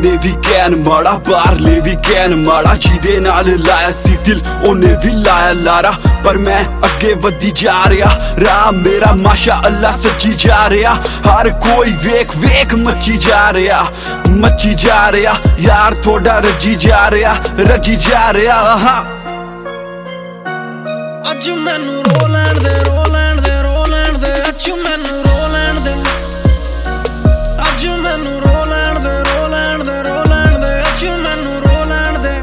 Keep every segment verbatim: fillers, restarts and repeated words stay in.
ਉਹਨੇ ਵੀ ਕਹਿਣ ਮਾੜਾ, ਬਾਹਰਲੇ ਵੀ ਕਹਿਣ ਮਾੜਾ, ਜਿਹਦੇ ਨਾਲ ਲਾਇਆ ਸੀ ਦਿਲ ਉਹਨੇ ਵੀ ਲਾਇਆ ਲਾਰਾ। ਪਰ ਮੈਂ ਅੱਗੇ ਵਧੀ ਜਾ ਰਿਹਾ, ਰਾਹ ਮੇਰਾ ਮਾਸ਼ਾ ਅੱਲਾ ਸੱਜੀ ਜਾ ਰਿਹਾ। ਹਰ ਕੋਈ ਵੇਖ ਵੇਖ ਮੱਚੀ ਜਾ ਰਿਹਾ, ਮੱਚੀ ਜਾ ਰਿਹਾ ਯਾਰ ਥੋੜਾ ਰੱਜੀ ਜਾ ਰਿਹਾ, ਰੱਜੀ ਜਾ ਰਿਹਾ। ਹਾਂ ਅੱਜ ਮੈਨੂੰ ਰੋ ਲੈਣ ਦੇ, ਰੋ ਲੈਣ ਦੇ, ਰੋ ਲੈਣ ਦੇ, ਅੱਜ ਮੈਨੂੰ ਰੋ ਲੈਣ ਦੇ, ਅੱਜ ਮੈਨੂੰ ਰੋ ਲੈਣ ਦੇ, ਰੋ ਲੈਣ ਦੇ, ਰੋ ਲੈਣ ਦੇ, ਅੱਜ ਮੈਨੂੰ ਰੋ ਲੈਣ ਦੇ।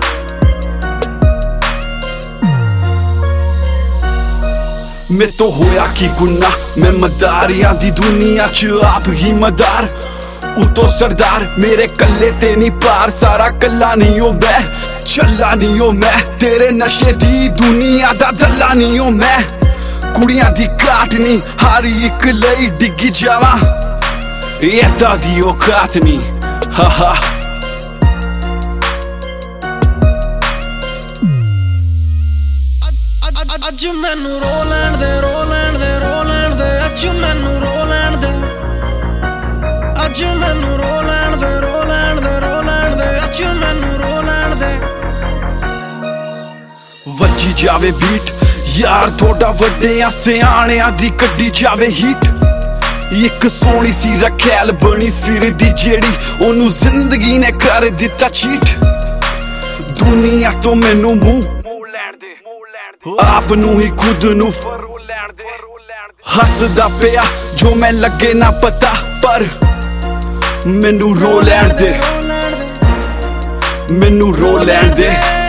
ਮੇਰੇ ਤੋਂ ਹੋਇਆ ਕੀ ਗੁਨਾਹ, ਮੈਂ ਮਦਾਰੀਆਂ ਦੀ ਦੁਨੀਆ ਚ ਆਪ ਹੀ ਮਦਾਰ, ਉਤੋਂ ਸਰਦਾਰ ਮੇਰੇ ਕੱਲੇ ਤੇ ਨਹੀਂ ਪਾਰ। ਸਾਰਾ ਕੱਲਾ ਨਹੀਂ ਓ ਮੈਂ, ਚੱਲਾ ਨਹੀਂ ਓ ਮੈਂ, ਤੇਰੇ ਨਸ਼ੇ ਦੀ ਦੁਨੀਆ ਦਾ ਦੱਲਾ ਨਹੀਂ ਓ ਮੈਂ। ਕੁੜੀਆਂ ਦੀ ਘਾਟ ਨਹੀਂ, ਹਰ ਇੱਕ ਲਈ ਡਿੱਗੀ ਜਾਵਾਂ, ਏਦਾਂ ਦੀ ਔਕਾਤ ਨਹੀਂ। ਹਾ ਹਾ ਅੱਜ ਮੈਨੂੰ ਰੋ ਲੈਣ ਦੇ, ਰੋ ਲੈਣ ਦੇ, ਰੋ ਲੈਣ ਦੇ, ਅੱਜ ਮੈਨੂੰ ਰੋ ਲੈਣ ਦੇ, ਅੱਜ ਮੈਨੂੰ ਰੋ ਲੈਣ ਦੇ, ਰੋ ਲੈਣ ਦੇ, ਰੋ ਲੈਣ ਦੇ, ਅੱਜ ਮੈਨੂੰ ਰੋ ਲੈਣ ਦੇ। ਵੱਜੀ ਜਾਵੇ ਬੀਟ ਯਾਰ ਥੋੜਾ ਵੱਡਿਆਂ ਸਿਆਣਿਆਂ ਦੀ ਕੱਢੀ ਜਾਵੇ ਹੀਟ। ਇੱਕ ਸੋਹਣੀ ਸੀ ਰਖੈਲ ਬਣੀ ਫਿਰਦੀ ਜਿਹੜੀ ਉਹਨੂੰ ਜ਼ਿੰਦਗੀ ਨੇ ਕਰ ਦਿੱਤਾ ਚੀਟ। ਦੁਨੀਆ ਤੋਂ ਮੈਨੂੰ ਮੂੰਹ ਲੈਣ ਦੇ, ਆਪ ਨੂੰ ਹੀ ਖੁਦ ਨੂੰ ਹੱਸਦਾ ਪਿਆ ਜੋ ਮੈਂ ਲੱਗੇ ਨਾ ਪਤਾ, ਪਰ ਮੈਨੂੰ ਰੋ ਲੈਣ ਦੇ, ਮੈਨੂੰ ਰੋ ਲੈਣ ਦੇ।